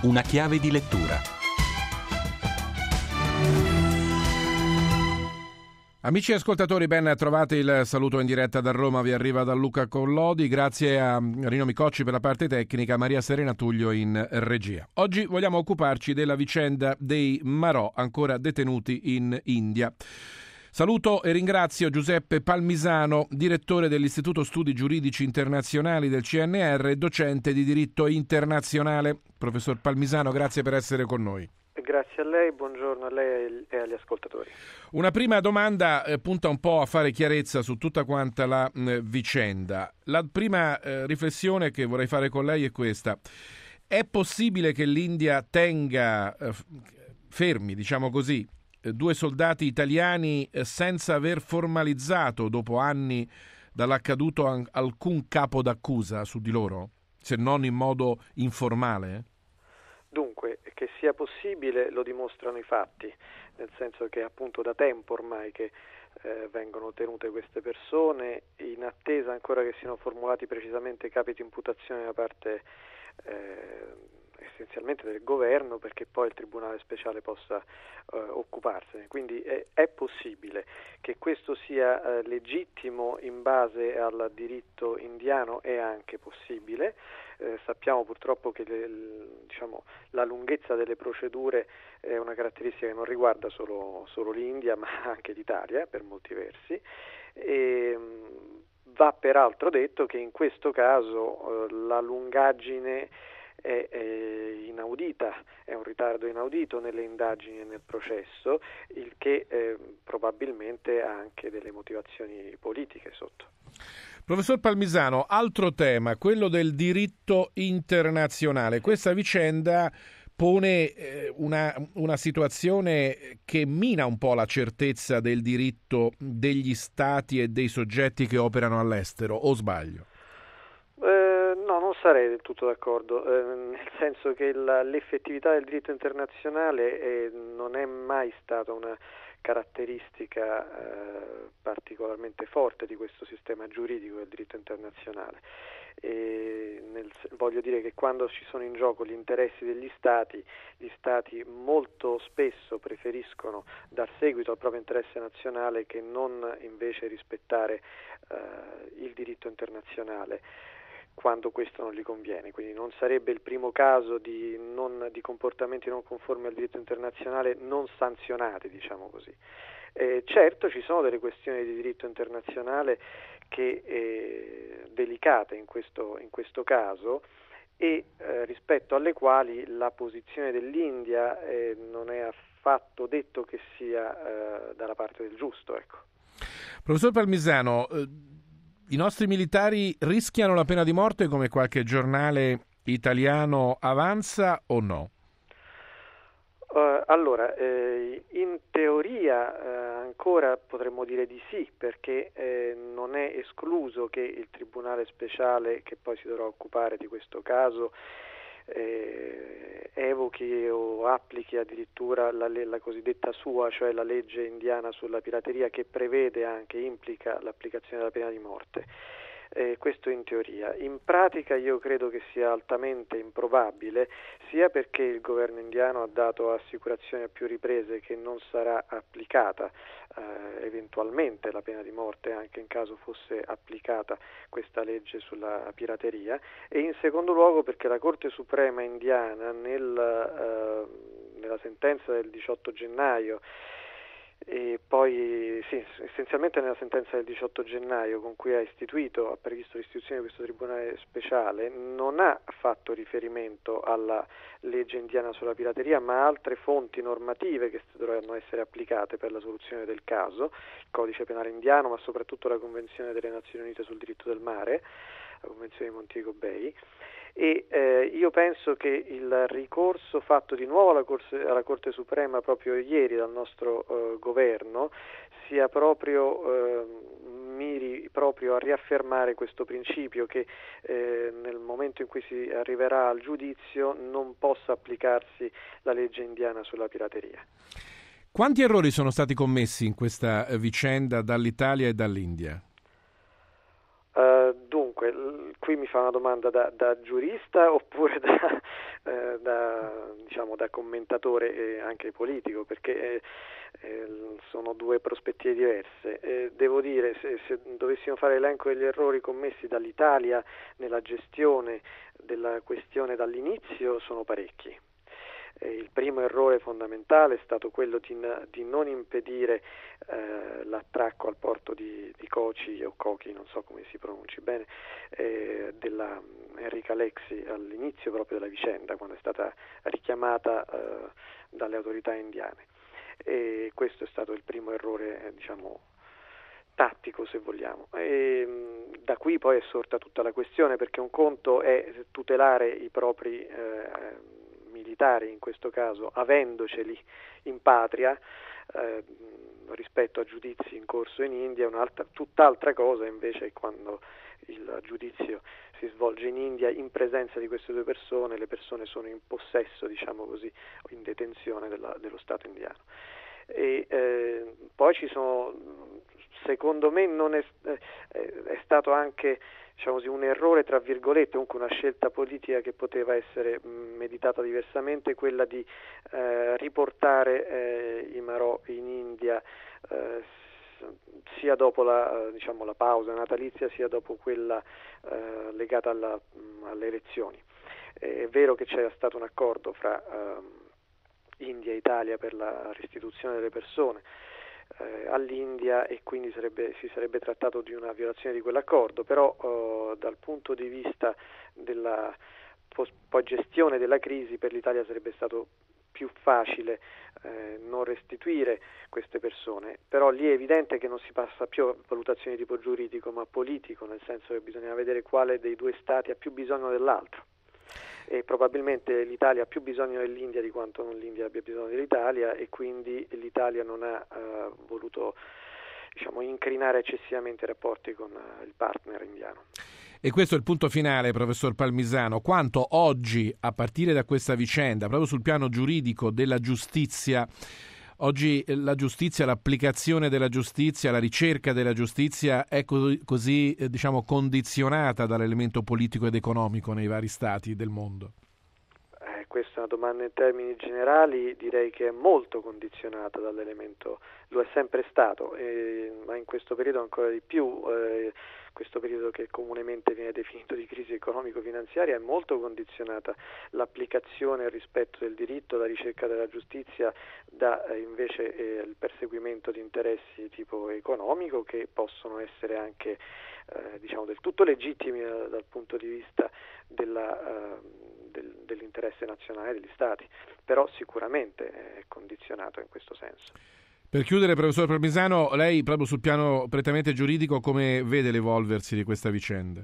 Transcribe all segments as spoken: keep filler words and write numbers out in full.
una chiave di lettura. Amici ascoltatori, ben trovati. Il saluto in diretta da Roma vi arriva da Luca Collodi. Grazie a Rino Micocci per la parte tecnica, Maria Serena Tullio in regia. Oggi vogliamo occuparci della vicenda dei Marò, ancora detenuti in India. Saluto e ringrazio Giuseppe Palmisano, direttore dell'Istituto Studi Giuridici Internazionali del C N R e docente di diritto internazionale. Professor Palmisano, grazie per essere con noi. Grazie a lei, buongiorno a lei e agli ascoltatori. Una prima domanda eh, punta un po' a fare chiarezza su tutta quanta la eh, vicenda. La prima eh, riflessione che vorrei fare con lei è questa. È possibile che l'India tenga eh, fermi, diciamo così, eh, due soldati italiani eh, senza aver formalizzato, dopo anni dall'accaduto, an- alcun capo d'accusa su di loro, se non in modo informale? Dunque, che sia possibile lo dimostrano i fatti, nel senso che appunto da tempo ormai che eh, vengono tenute queste persone, in attesa ancora che siano formulati precisamente capi di imputazione da parte eh, essenzialmente del governo, perché poi il Tribunale Speciale possa eh, occuparsene. Quindi è, è possibile che questo sia eh, legittimo in base al diritto indiano, è anche possibile. Eh, sappiamo purtroppo che le, diciamo, la lunghezza delle procedure è una caratteristica che non riguarda solo, solo l'India, ma anche l'Italia per molti versi. E, va peraltro detto che in questo caso eh, la lungaggine è, è inaudita, è un ritardo inaudito nelle indagini e nel processo, il che eh, probabilmente ha anche delle motivazioni politiche sotto. Professor Palmisano, altro tema, quello del diritto internazionale. Questa vicenda pone eh, una, una situazione che mina un po' la certezza del diritto degli stati e dei soggetti che operano all'estero, o sbaglio? Eh, no, non sarei del tutto d'accordo, eh, nel senso che la, l'effettività del diritto internazionale eh, non è mai stata una caratteristica eh, particolarmente forte di questo sistema giuridico del diritto internazionale. E nel, voglio dire che quando ci sono in gioco gli interessi degli Stati, gli Stati molto spesso preferiscono dar seguito al proprio interesse nazionale che non invece rispettare eh, il diritto internazionale quando questo non gli conviene. Quindi non sarebbe il primo caso di, non, di comportamenti non conformi al diritto internazionale non sanzionati, diciamo così. Eh, certo ci sono delle questioni di diritto internazionale che eh, delicate in questo, in questo caso e eh, rispetto alle quali la posizione dell'India eh, non è affatto detto che sia eh, dalla parte del giusto. Ecco. Professor Palmisano, eh... i nostri militari rischiano la pena di morte come qualche giornale italiano avanza o no? Uh, allora, eh, in teoria eh, ancora potremmo dire di sì, perché eh, non è escluso che il Tribunale Speciale, che poi si dovrà occupare di questo caso, eh, evochi o applichi addirittura la, la cosiddetta S U A, cioè la legge indiana sulla pirateria, che prevede anche, implica l'applicazione della pena di morte. Eh, questo in teoria. In pratica io credo che sia altamente improbabile, sia perché il governo indiano ha dato assicurazioni a più riprese che non sarà applicata eh, eventualmente la pena di morte anche in caso fosse applicata questa legge sulla pirateria, e in secondo luogo perché la Corte Suprema indiana nel, eh, nella sentenza del diciotto gennaio e poi sì, essenzialmente nella sentenza del diciotto gennaio con cui ha istituito, ha previsto l'istituzione di questo tribunale speciale, non ha fatto riferimento alla legge indiana sulla pirateria, ma a altre fonti normative che dovranno essere applicate per la soluzione del caso, il codice penale indiano, ma soprattutto la Convenzione delle Nazioni Unite sul diritto del mare, la Convenzione di Montego Bay. E eh, io penso che il ricorso fatto di nuovo alla, Corse, alla Corte Suprema proprio ieri dal nostro eh, governo sia proprio eh, miri proprio a riaffermare questo principio che eh, nel momento in cui si arriverà al giudizio non possa applicarsi la legge indiana sulla pirateria. Quanti errori sono stati commessi in questa vicenda dall'Italia e dall'India? Uh, dunque dunque, l- qui mi fa una domanda da, da giurista oppure da, eh, da, diciamo, da commentatore e anche politico, perché eh, eh, sono due prospettive diverse. Eh, devo dire, se, se dovessimo fare l'elenco degli errori commessi dall'Italia nella gestione della questione dall'inizio, sono parecchi. Eh, il primo errore fondamentale è stato quello di, di non impedire eh, l'attracco al porto di, di Kochi o Kochi, non so come si pronunci bene, eh, della Enrica Lexi all'inizio proprio della vicenda, quando è stata richiamata eh, dalle autorità indiane. E questo è stato il primo errore, eh, diciamo, tattico, se vogliamo. E, mh, da qui poi è sorta tutta la questione, perché un conto è tutelare i propri eh, militari, in questo caso avendoceli in patria, eh, rispetto a giudizi in corso in India. Un'altra, tutt'altra cosa invece è quando il giudizio si svolge in India in presenza di queste due persone, le persone sono in possesso, diciamo così, in detenzione della, dello Stato indiano. E eh, poi ci sono, secondo me non è, eh, è stato anche, diciamo così, un errore tra virgolette, comunque una scelta politica che poteva essere mh, meditata diversamente, quella di eh, riportare eh, i Marò in India eh, sia dopo la, diciamo, la pausa natalizia, sia dopo quella eh, legata alla, mh, alle elezioni. È vero che c'era stato un accordo fra eh, India e Italia per la restituzione delle persone eh, all'India, e quindi sarebbe, si sarebbe trattato di una violazione di quell'accordo, però eh, dal punto di vista della poi gestione della crisi per l'Italia sarebbe stato più facile eh, non restituire queste persone. Però lì è evidente che non si passa più a valutazioni di tipo giuridico ma politico, nel senso che bisogna vedere quale dei due stati ha più bisogno dell'altro. E probabilmente l'Italia ha più bisogno dell'India di quanto non l'India abbia bisogno dell'Italia, e quindi l'Italia non ha eh, voluto, diciamo, incrinare eccessivamente i rapporti con eh, il partner indiano. E questo è il punto finale, professor Palmisano. Quanto oggi, a partire da questa vicenda, proprio sul piano giuridico della giustizia, oggi la giustizia, l'applicazione della giustizia, la ricerca della giustizia è così, così eh, diciamo, condizionata dall'elemento politico ed economico nei vari stati del mondo? Eh, questa è una domanda in termini generali, direi che è molto condizionata dall'elemento, lo è sempre stato, eh, ma in questo periodo ancora di più. Eh, questo periodo che comunemente viene definito di crisi economico-finanziaria è molto condizionata l'applicazione e il rispetto del diritto, la ricerca della giustizia da eh, invece eh, il perseguimento di interessi tipo economico, che possono essere anche eh, diciamo del tutto legittimi eh, dal punto di vista della, eh, del, dell'interesse nazionale degli stati, però sicuramente è condizionato in questo senso. Per chiudere, professor Palmisano, lei proprio sul piano prettamente giuridico come vede l'evolversi di questa vicenda?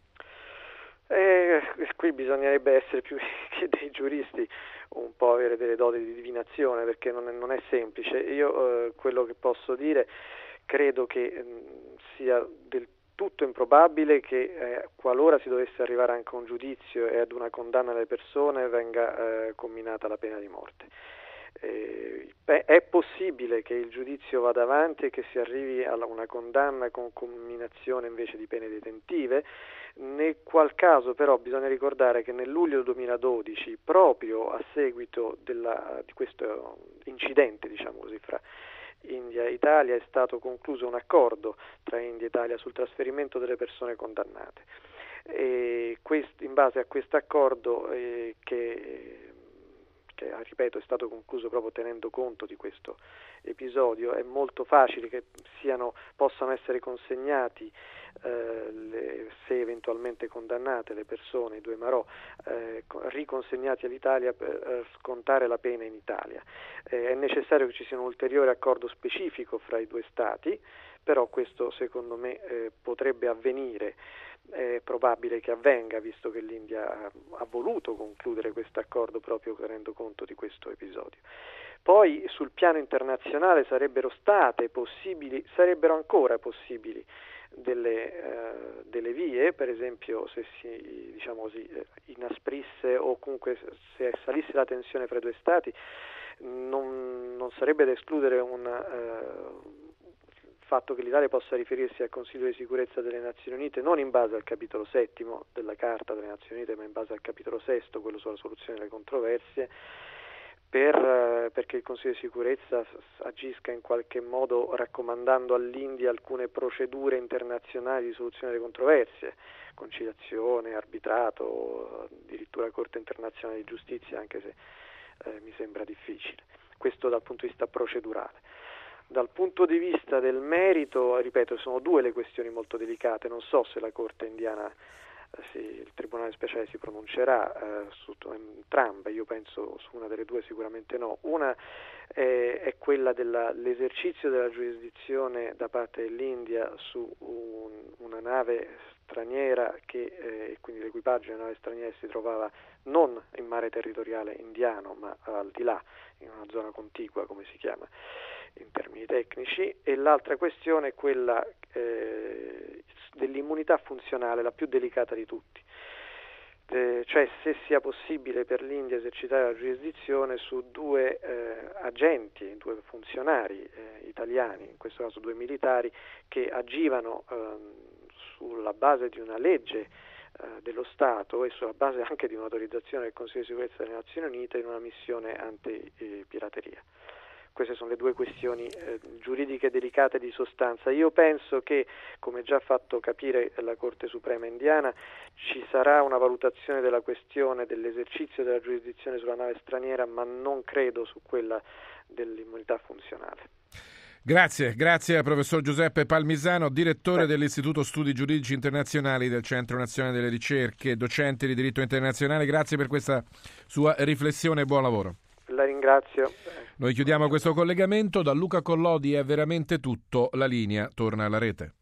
Eh, qui bisognerebbe essere più che dei giuristi, un po' avere delle doti di divinazione, perché non è, non è semplice. Io eh, quello che posso dire, credo che mh, sia del tutto improbabile che eh, qualora si dovesse arrivare anche a un giudizio e ad una condanna delle persone venga eh, comminata la pena di morte. Eh, è possibile che il giudizio vada avanti e che si arrivi a una condanna con comminazione invece di pene detentive, nel qual caso però bisogna ricordare che nel luglio duemiladodici, proprio a seguito della, di questo incidente, diciamo così, fra India e Italia, è stato concluso un accordo tra India e Italia sul trasferimento delle persone condannate, e quest, in base a questo accordo eh, che che ripeto è stato concluso proprio tenendo conto di questo episodio, è molto facile che siano, possano essere consegnati eh, le, se eventualmente condannate, le persone, i due Marò, eh, riconsegnati all'Italia per eh, scontare la pena in Italia. Eh, è necessario che ci sia un ulteriore accordo specifico fra i due stati, però questo secondo me eh, potrebbe avvenire. È probabile che avvenga, visto che l'India ha voluto concludere questo accordo proprio tenendo conto di questo episodio. Poi sul piano internazionale sarebbero state possibili, sarebbero ancora possibili delle, eh, delle vie, per esempio se si, diciamo così, inasprisse o comunque se salisse la tensione fra i due stati, non, non sarebbe da escludere un eh, fatto che l'Italia possa riferirsi al Consiglio di sicurezza delle Nazioni Unite non in base al capitolo settimo della Carta delle Nazioni Unite, ma in base al capitolo sesto, quello sulla soluzione delle controversie, per, perché il Consiglio di sicurezza agisca in qualche modo raccomandando all'India alcune procedure internazionali di soluzione delle controversie, conciliazione, arbitrato, addirittura Corte internazionale di giustizia, anche se eh, mi sembra difficile. Questo dal punto di vista procedurale. Dal punto di vista del merito, ripeto, sono due le questioni molto delicate, non so se la Corte indiana, eh, sì, il Tribunale Speciale si pronuncerà eh, su entrambe, io penso su una delle due sicuramente no. Una è, è quella dell'esercizio della giurisdizione da parte dell'India su un, una nave straniera che, eh, quindi l'equipaggio di una nave straniera si trovava non in mare territoriale indiano, ma al di là, in una zona contigua, come si chiama in termini tecnici, e l'altra questione è quella eh, dell'immunità funzionale, la più delicata di tutti, eh, cioè se sia possibile per l'India esercitare la giurisdizione su due eh, agenti, due funzionari eh, italiani, in questo caso due militari, che agivano eh, sulla base di una legge eh, dello Stato e sulla base anche di un'autorizzazione del Consiglio di sicurezza delle Nazioni Unite in una missione anti-pirateria. Queste sono le due questioni eh, giuridiche delicate di sostanza. Io penso che, come già fatto capire la Corte Suprema indiana, ci sarà una valutazione della questione dell'esercizio della giurisdizione sulla nave straniera, ma non credo su quella dell'immunità funzionale. Grazie, grazie al professor Giuseppe Palmisano, direttore dell'Istituto Studi Giuridici Internazionali del Centro Nazionale delle Ricerche, docente di diritto internazionale. Grazie per questa sua riflessione e buon lavoro. La ringrazio. Noi chiudiamo questo collegamento. Da Luca Collodi è veramente tutto. La linea torna alla rete.